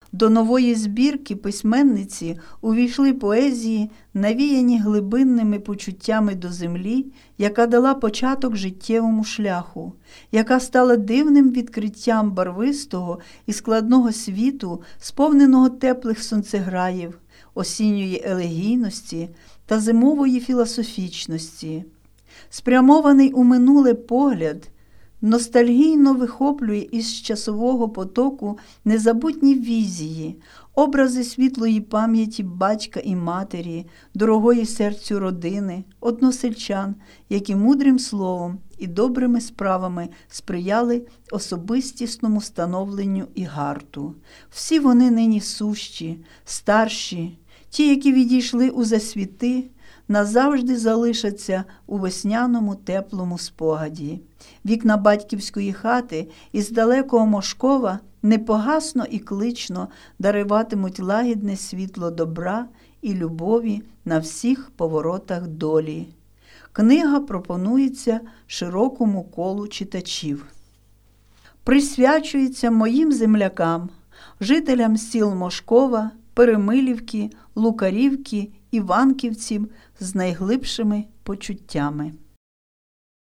До нової збірки письменниці увійшли поезії, навіяні глибинними почуттями до землі, яка дала початок життєвому шляху, яка стала дивним відкриттям барвистого і складного світу, сповненого теплих сонцеграїв, осінньої елегійності та зимової філософічності. Спрямований у минуле погляд ностальгійно вихоплює із часового потоку незабутні візії, образи світлої пам'яті батька і матері, дорогої серцю родини, односельчан, які мудрим словом і добрими справами сприяли особистісному становленню і гарту. Всі вони нині сущі, старші, ті, які відійшли у засвіти, назавжди залишаться у весняному теплому спогаді. Вікна батьківської хати із далекого Мошкова непогасно і клично даруватимуть лагідне світло добра і любові на всіх поворотах долі. Книга пропонується широкому колу читачів. Присвячується моїм землякам, жителям сіл Мошкова, Перемилівки, Лукарівки, Іванківців з найглибшими почуттями.